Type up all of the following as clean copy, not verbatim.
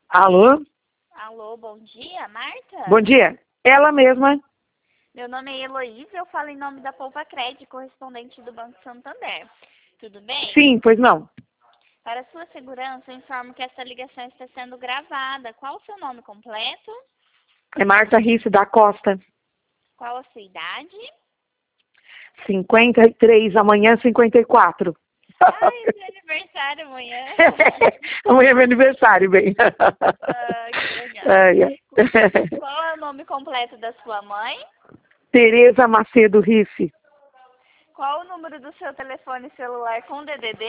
Alô? Alô, bom dia, Marta? Bom dia. Ela mesma. Meu nome é Heloísa, eu falo em nome da Poupa Crédito, correspondente do Banco Santander. Tudo bem? Sim, pois não. Para sua segurança, eu informo que essa ligação está sendo gravada. Qual o seu nome completo? É Marta Risse da Costa. Qual a sua idade? 53, amanhã 54. Ai, meu aniversário amanhã. Amanhã é meu aniversário, bem. Que legal. Ai, ai. Qual é o nome completo da sua mãe? Tereza Macedo Risse. Qual o número do seu telefone celular com DDD?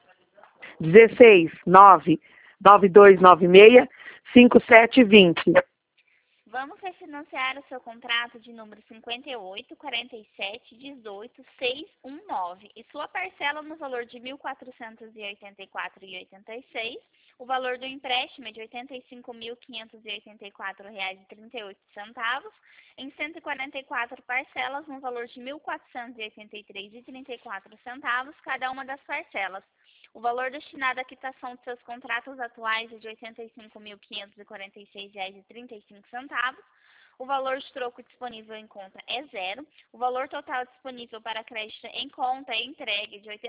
16 9 9296 5720. Vamos refinanciar o seu contrato de número 584718 619 e sua parcela no valor de R$ 1.484,86. O valor do empréstimo é de R$ 85.584,38 em 144 parcelas no valor de R$ 1.483,34 cada uma das parcelas. O valor destinado à quitação de seus contratos atuais é de R$ 85.546,35. O valor de troco disponível em conta é zero. O valor total disponível para crédito em conta é entregue de R$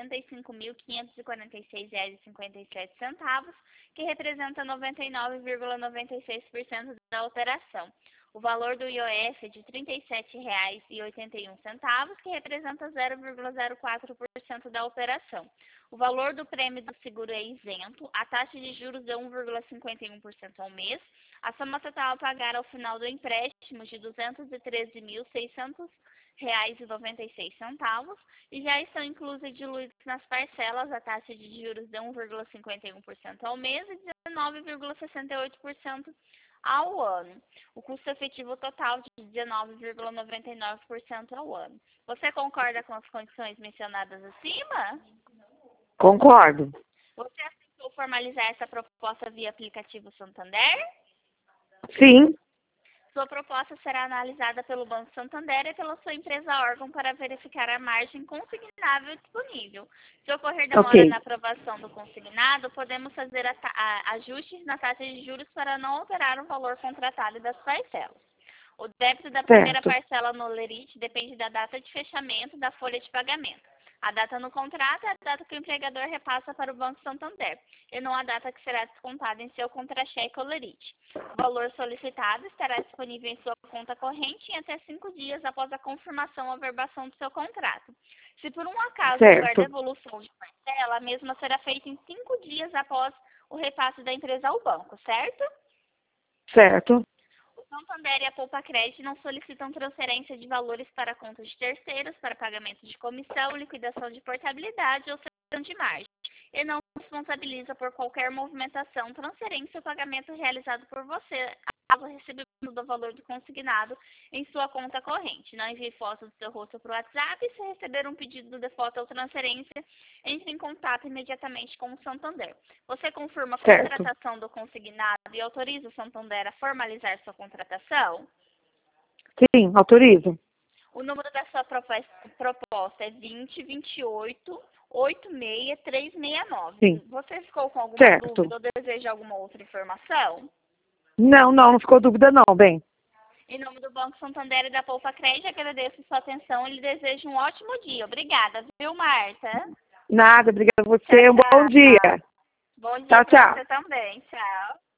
85.546,57, que representa 99,96% da operação. O valor do IOF é de R$ 37,81, que representa 0,04% da operação. O valor do prêmio do seguro é isento, a taxa de juros é 1,51% ao mês, a soma total a pagar ao final do empréstimo de R$ 213.600,96 e já estão inclusas e diluídas nas parcelas a taxa de juros de 1,51% ao mês e 19,68% ao ano. O custo efetivo total de 19,99% ao ano. Você concorda com as condições mencionadas acima? Concordo. Você aceitou formalizar essa proposta via aplicativo Santander? Sim. Sua proposta será analisada pelo Banco Santander e pela sua empresa órgão para verificar a margem consignável disponível. Se ocorrer demora na aprovação do consignado, podemos fazer ajustes na taxa de juros para não alterar o valor contratado das parcelas. O débito da primeira parcela no Lerite depende da data de fechamento da folha de pagamento. A data no contrato é a data que o empregador repassa para o Banco Santander, e não a data que será descontada em seu contra-cheque ou Lerite. O valor solicitado estará disponível em sua conta corrente em até 5 dias após a confirmação ou averbação do seu contrato. Se por um acaso houver devolução de parcela, a mesma será feita em 5 dias após o repasse da empresa ao banco, certo? Certo. O Santander e a Poupa Crédito não solicitam transferência de valores para contas de terceiros, para pagamento de comissão, liquidação de portabilidade ou cessão de margem. E não responsabiliza por qualquer movimentação, transferência ou pagamento realizado por você, após o recebimento do valor do consignado em sua conta corrente. Não envie foto do seu rosto para o WhatsApp e, se receber um pedido de foto ou transferência, entre em contato imediatamente com o Santander. Você confirma a contratação do consignado e autoriza o Santander a formalizar sua contratação? Sim, autorizo. O número da sua proposta é 2028-86369. Sim. Você ficou com alguma dúvida ou deseja alguma outra informação? Não ficou dúvida não, bem. Em nome do Banco Santander e da Poupa Crédito, agradeço sua atenção e lhe desejo um ótimo dia. Obrigada, viu, Marta? Nada, obrigada a você. Um bom dia. Bom dia para você também. Tchau.